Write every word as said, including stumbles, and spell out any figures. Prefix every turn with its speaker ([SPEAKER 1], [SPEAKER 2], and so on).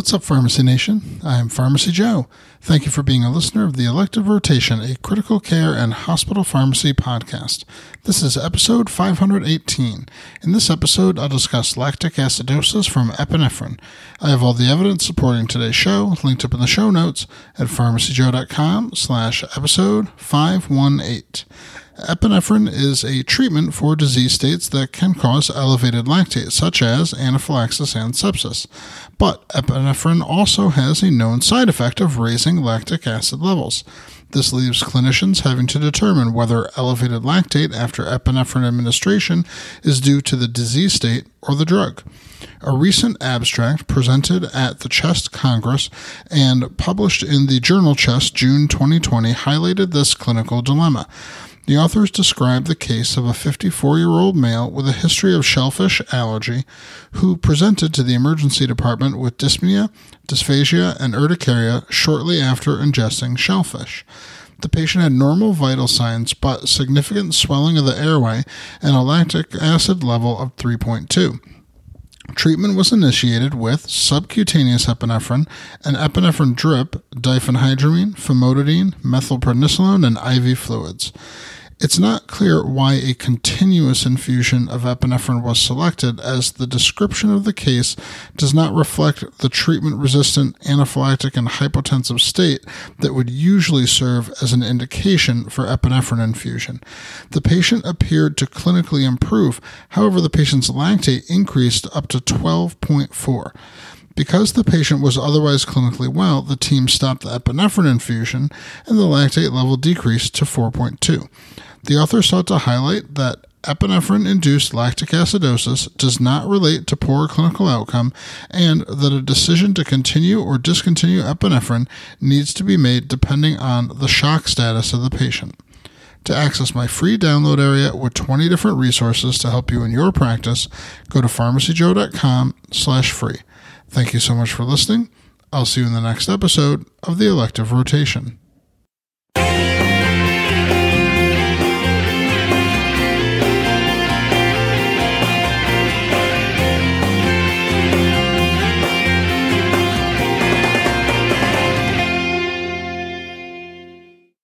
[SPEAKER 1] What's up, Pharmacy Nation? I'm Pharmacy Joe. Thank you for being a listener of the Elective Rotation, a critical care and hospital pharmacy podcast. This is episode five hundred eighteen. In this episode, I'll discuss lactic acidosis from epinephrine. I have all the evidence supporting today's show linked up in the show notes at pharmacyjoe.com slash episode 518. Epinephrine is a treatment for disease states that can cause elevated lactate, such as anaphylaxis and sepsis. But epinephrine also has a known side effect of raising lactic acid levels. This leaves clinicians having to determine whether elevated lactate after epinephrine administration is due to the disease state or the drug. A recent abstract presented at the Chest Congress and published in the journal Chest June twenty twenty highlighted this clinical dilemma. The authors described the case of a fifty-four-year-old male with a history of shellfish allergy who presented to the emergency department with dyspnea, dysphagia, and urticaria shortly after ingesting shellfish. The patient had normal vital signs but significant swelling of the airway and a lactic acid level of three point two. Treatment was initiated with subcutaneous epinephrine, an epinephrine drip, diphenhydramine, famotidine, methylprednisolone, and I V fluids. It's not clear why a continuous infusion of epinephrine was selected, as the description of the case does not reflect the treatment-resistant anaphylactic and hypotensive state that would usually serve as an indication for epinephrine infusion. The patient appeared to clinically improve, however, the patient's lactate increased up to twelve point four. Because the patient was otherwise clinically well, the team stopped the epinephrine infusion and the lactate level decreased to four point two. The author sought to highlight that epinephrine-induced lactic acidosis does not relate to poor clinical outcome and that a decision to continue or discontinue epinephrine needs to be made depending on the shock status of the patient. To access my free download area with twenty different resources to help you in your practice, go to pharmacyjoe.com slash free. Thank you so much for listening. I'll see you in the next episode of the Elective Rotation.